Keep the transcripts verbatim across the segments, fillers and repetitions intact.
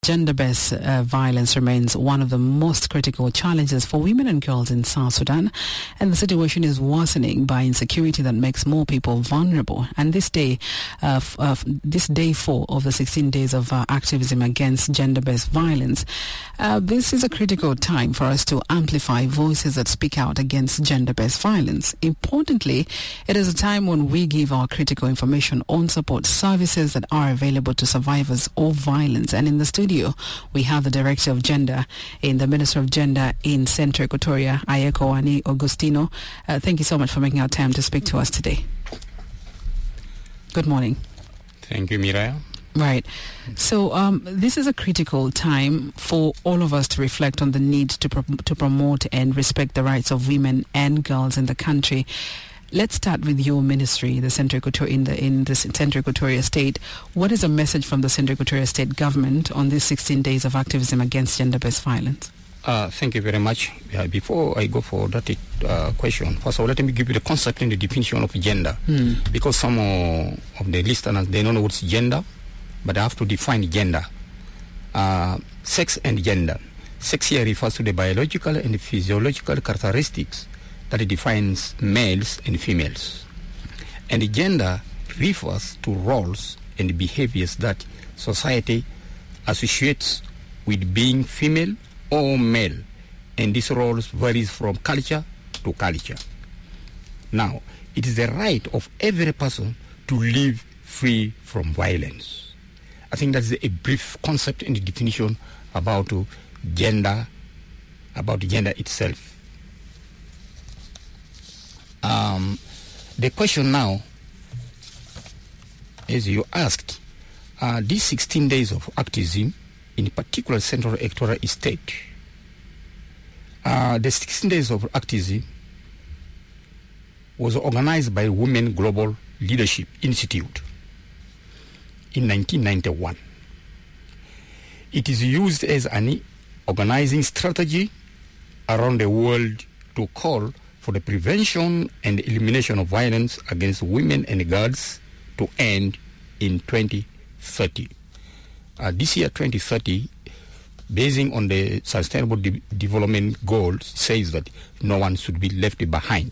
gender-based uh, violence remains one of the most critical challenges for women and girls in South Sudan, and the situation is worsening by insecurity that makes more people vulnerable. And this day, uh, f- uh, this day four of the sixteen days of uh, activism against gender-based violence, uh, this is a critical time for us to amplify voices that speak out against gender-based violence. Importantly, it is a time when we give our critical information on support services that are available to survivors of violence. And in the studio, we have the Director of Gender in the Minister of Gender in Central Equatoria, Ayeko Ani Augustino. Uh, thank you so much for making our time to speak to us today. Good morning. Thank you, Miraya. Right. So um, this is a critical time for all of us to reflect on the need to pro- to promote and respect the rights of women and girls in the country. Let's start with your ministry, the Central Equatoria, in the in the Central Equatoria State. What is a message from the Central Equatoria State government on these sixteen days of activism against gender-based violence? Uh, thank you very much. Uh, before I go for that uh, question, first of all, let me give you the concept and the definition of gender, mm. because some uh, of the listeners, they don't know what's gender, but I have to define gender. Uh, sex and gender. Sex here refers to the biological and physiological characteristics that defines males and females. And gender refers to roles and behaviors that society associates with being female or male, and these roles varies from culture to culture. Now, it is the right of every person to live free from violence. I think that's a brief concept and definition about uh, gender, about gender itself. Um, the question now, as you asked, uh, these sixteen days of activism, in particular Central Equatoria State, uh, the sixteen days of activism was organized by Women Global Leadership Institute in nineteen ninety-one. It is used as an organizing strategy around the world to call for the prevention and elimination of violence against women and girls to end in twenty thirty. Uh, this year, twenty thirty, basing on the Sustainable De- Development Goals, says that no one should be left behind.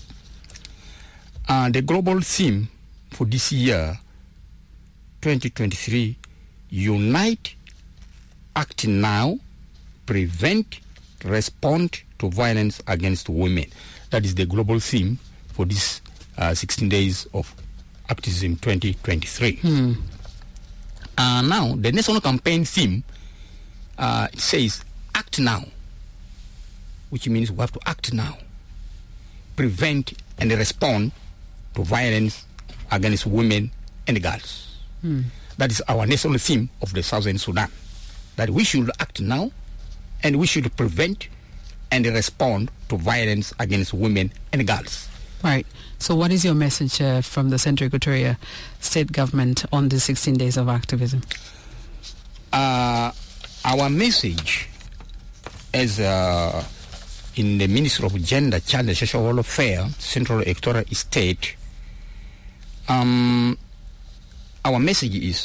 Uh, the global theme for this year, twenty twenty-three, Unite, Act Now, Prevent, Respond to Violence Against Women. That is the global theme for this uh, sixteen days of activism twenty twenty-three. Hmm. Uh, now, the national campaign theme, uh, it says, act now, which means we have to act now, prevent and respond to violence against women and girls. Hmm. That is our national theme of the Southern Sudan, that we should act now and we should prevent and respond to violence against women and girls. Right. So what is your message uh, from the Central Equatoria State government on the sixteen days of activism? Uh, our message as uh, in the Ministry of Gender, Child and Social Welfare, Central Equatoria State, um, our message is,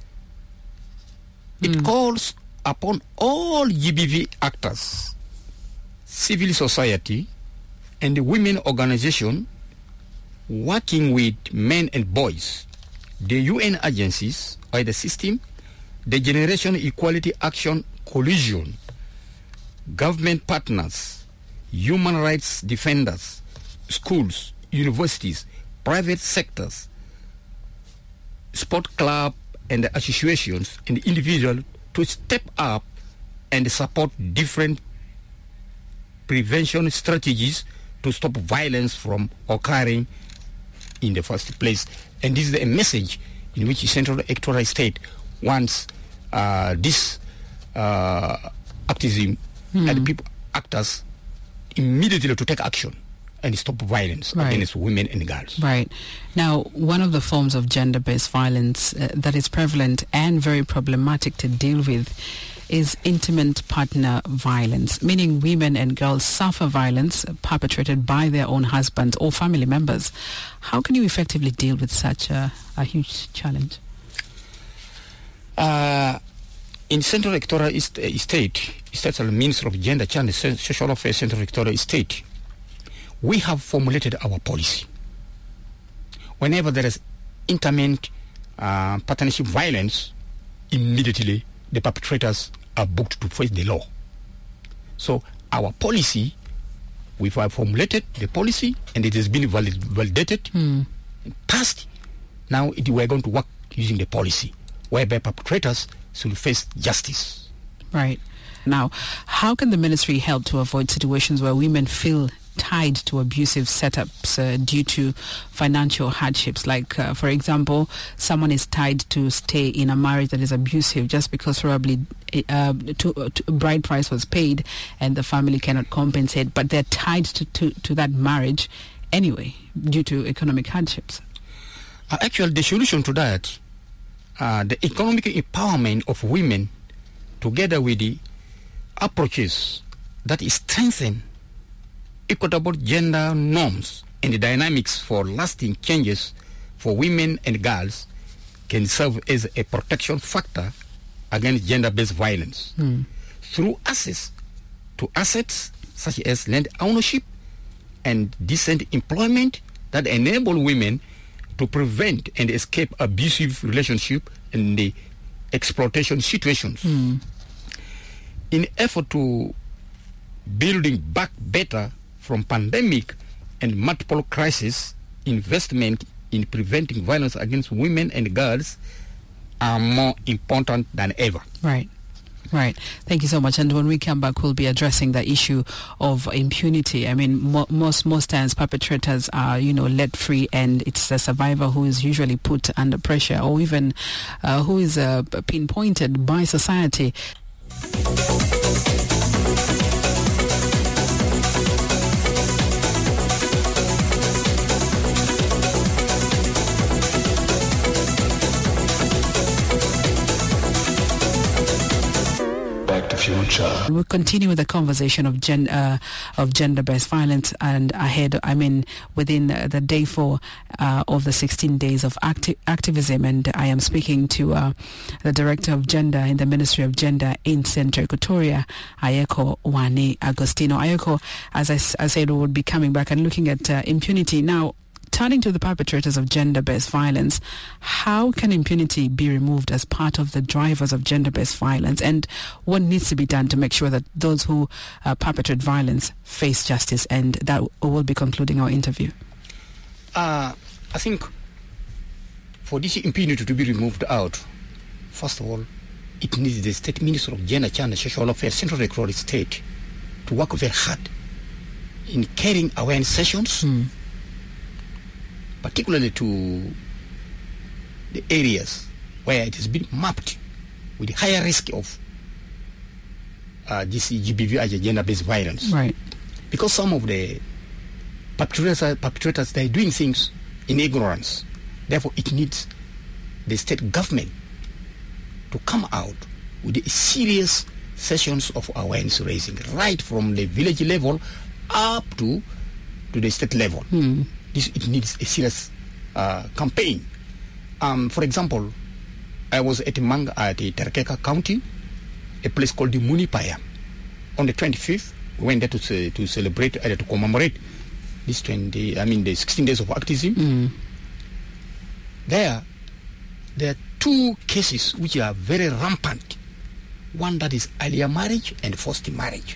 it mm. calls upon all G B V actors, civil society, and the women organization working with men and boys, the U N agencies, or the system, the Generation Equality Action Coalition, government partners, human rights defenders, schools, universities, private sectors, sport club and associations, and individuals to step up and support different prevention strategies to stop violence from occurring in the first place. And this is a message in which Central Equatoria State wants uh, this uh, activism mm. and people, actors, immediately to take action and stop violence right. against women and girls. Right. Now, one of the forms of gender-based violence uh, that is prevalent and very problematic to deal with is intimate partner violence, meaning women and girls suffer violence perpetrated by their own husbands or family members. How can you effectively deal with such a, a huge challenge? Uh, in Central Victoria State, State Minister of Gender, Child and Social Affairs, Central Victoria State, we have formulated our policy. Whenever there is intimate uh, partnership violence, immediately the perpetrators are booked to face the law. So our policy, we have formulated the policy and it has been valid, validated, mm. passed. Now it, we're going to work using the policy, whereby perpetrators should face justice. Right. Now, how can the ministry help to avoid situations where women feel tied to abusive setups uh, due to financial hardships? Like, uh, for example, someone is tied to stay in a marriage that is abusive just because probably uh, to, uh, to bride price was paid and the family cannot compensate, but they're tied to, to, to that marriage anyway due to economic hardships. Uh, actually, the solution to that, uh, the economic empowerment of women together with the approaches that strengthen equitable gender norms and the dynamics for lasting changes for women and girls can serve as a protection factor against gender-based violence mm. through access to assets such as land ownership and decent employment that enable women to prevent and escape abusive relationship and the exploitation situations. Mm. In effort to building back better from pandemic and multiple crises, investment in preventing violence against women and girls are more important than ever. Right. Right. Thank you so much. And when we come back, we'll be addressing the issue of impunity. I mean, mo- most most times perpetrators are, you know, let free, and it's the survivor who is usually put under pressure, or even uh, who is uh, pinpointed by society. Future. We'll continue with the conversation of gen, uh, of gender-based violence, and ahead, I mean, within uh, the day four uh, of the sixteen days of acti- activism, and I am speaking to uh, the Director of Gender in the Ministry of Gender in Central Equatoria, Ayeko Wani Agostino. Ayeko, as I, s- I said, we would be coming back and looking at uh, impunity. Now, turning to the perpetrators of gender-based violence, how can impunity be removed as part of the drivers of gender-based violence, and what needs to be done to make sure that those who uh, perpetrate violence face justice? And that will be concluding our interview. Uh, I think for this impunity to be removed out, first of all, it needs the State Minister of Gender, Child and Social Affairs, Central Victoria State, to work very hard in carrying awareness sessions, mm. particularly to the areas where it has been mapped with higher risk of uh, this G B V as a gender-based violence. Right. Because some of the perpetrators, perpetrators they're doing things in ignorance. Therefore, it needs the state government to come out with the serious sessions of awareness raising, right from the village level up to, to the state level. Mm. This, it needs a serious uh, campaign. Um, for example, I was at Manga at the Terkeka County, a place called the Munipaya. On the twenty-fifth, we went there to, to celebrate, uh, to commemorate this twenty, I mean the sixteen days of activism. Mm. There, there are two cases which are very rampant. One that is earlier marriage and forced marriage.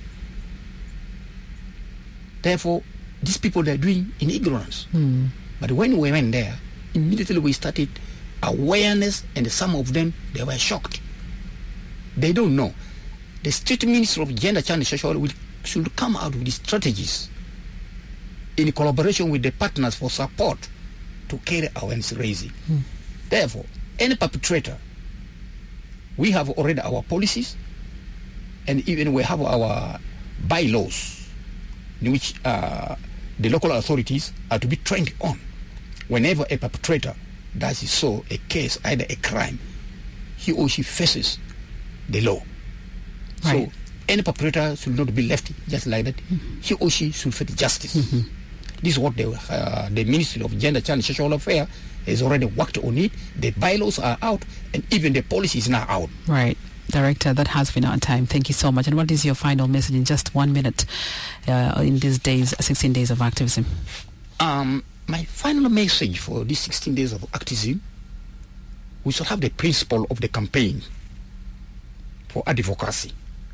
Therefore, these people they're doing in ignorance. Mm. But when we went there, immediately we started awareness, and some of them, they were shocked. They don't know. The State Minister of Gender, Child and Social will should come out with strategies in collaboration with the partners for support to carry awareness raising. Mm. Therefore, any perpetrator, we have already our policies, and even we have our bylaws in which uh, the local authorities are to be trained on. Whenever a perpetrator does so a case, either a crime, he or she faces the law. Right. So any perpetrator should not be left just like that. Mm-hmm. He or she should face justice. Mm-hmm. This is what the, uh, the Ministry of Gender, Child and Social Affairs has already worked on it. The bylaws are out, and even the policy is now out. Right. Director, that has been our time. Thank you so much. And what is your final message in just one minute uh, in these days, sixteen days of activism? Um, my final message for these sixteen days of activism, we should have the principle of the campaign for advocacy.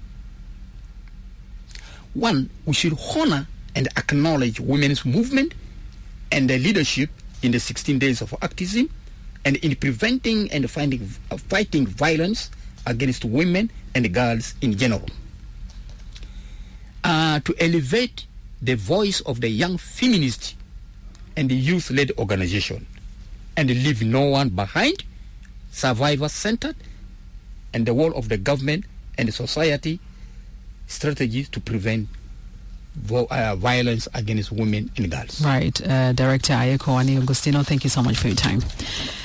One, we should honor and acknowledge women's movement and their leadership in the sixteen days of activism and in preventing and finding, uh, fighting violence against women and girls in general. Uh, to elevate the voice of the young feminist and the youth-led organization and leave no one behind, survivor-centered, and the role of the government and the society strategies to prevent vo- uh, violence against women and girls. Right. Uh, Director Ayeko Ani Agustino, thank you so much for your time.